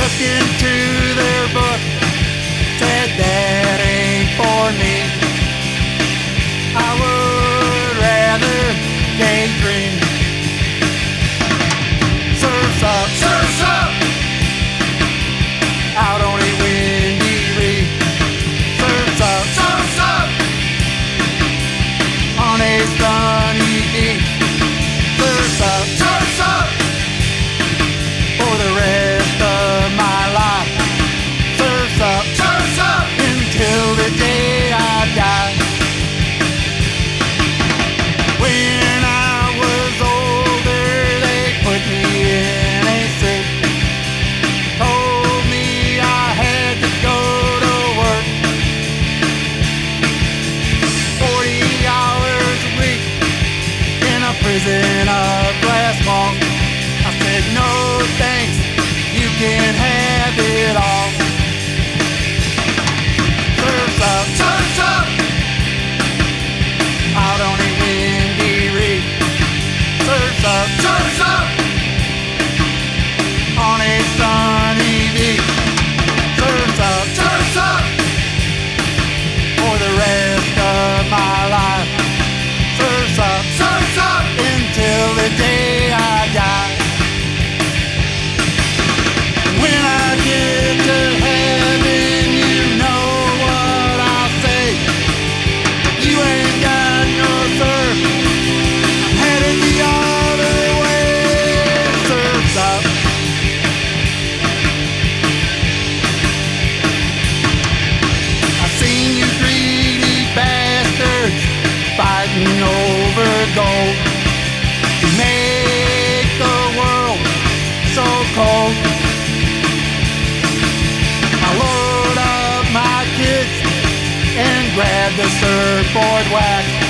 looked into their book, said that ain't for me. I would rather daydream. Surf's up, Surf's up, out on a windy reef. Surf's up, surf's up, on a sunny beach. Surf's up, surf's up, for the rest of my life. Surf's up, surf's up, until the day I die. When I was older, they put me in a suit. Told me I had to go to work 40 hours a week in a prison of glass walls. I said, no thanks, you can have it all. Surf's up, surf's up, out on a windy reef. Surf's up, surf's up, on a sunny beach. Surf's up, surf's up, for the rest of my life. Surf's up, surf's up, until the day I die. When I get to heaven, you know what I'll say. You ain't got no surf, I'm headed the other way. Surf's up, I've seen you greedy bastards fighting over gold. You make the world so cold. I load up my kids and grab the surfboard wax.